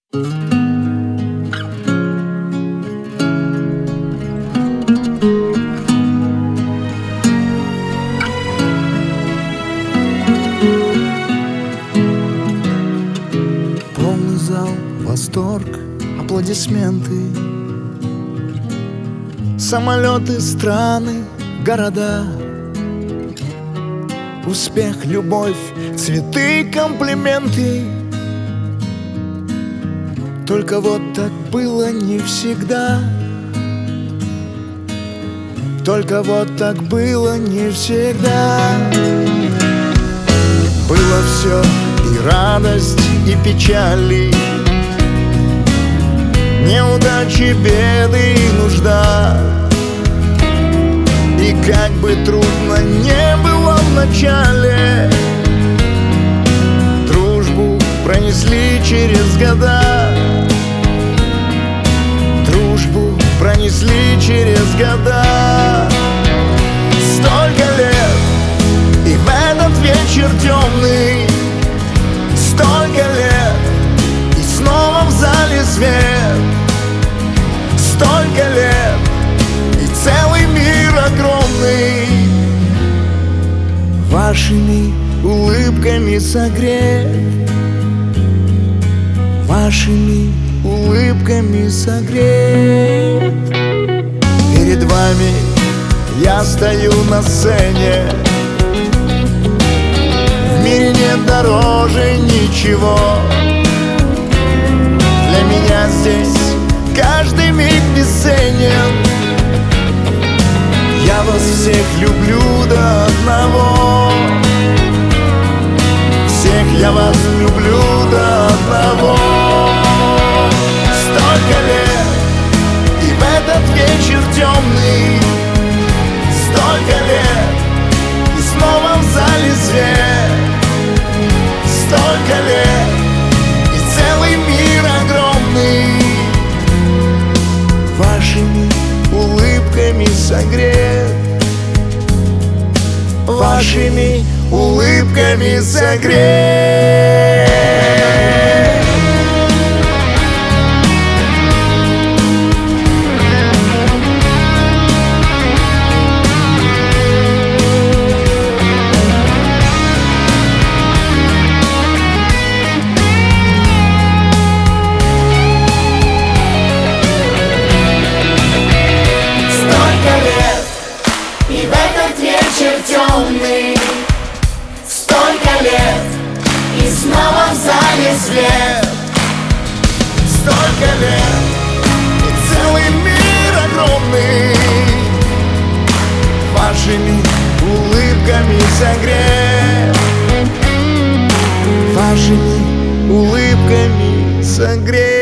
Полный зал, восторг, аплодисменты, самолеты, страны, города, успех, любовь, цветы, комплименты. Только вот так было не всегда. Только вот так было не всегда. Было все и радость, и печали, неудачи, беды и нужда. И как бы трудно не было в начале, дружбу пронесли через года. Дружбу пронесли через года. Столько лет, и в этот вечер темный, столько лет, и снова в зале свет. Столько лет, и целый мир огромный вашими улыбками согрет. Вашими улыбками согрет. Перед вами я стою на сцене. В мире нет дороже ничего. Для меня здесь каждый миг бесценен. Я вас всех люблю до одного. Всех я вас люблю до одного. Столько лет, и в этот вечер темный. Столько лет, и снова в зале свет. Столько лет, и целый мир огромный вашими улыбками согрет. Вашими улыбками согрет. Темный. Столько лет, и снова в зале свет. Столько лет, и целый мир огромный вашими улыбками согрет. Вашими улыбками согрет.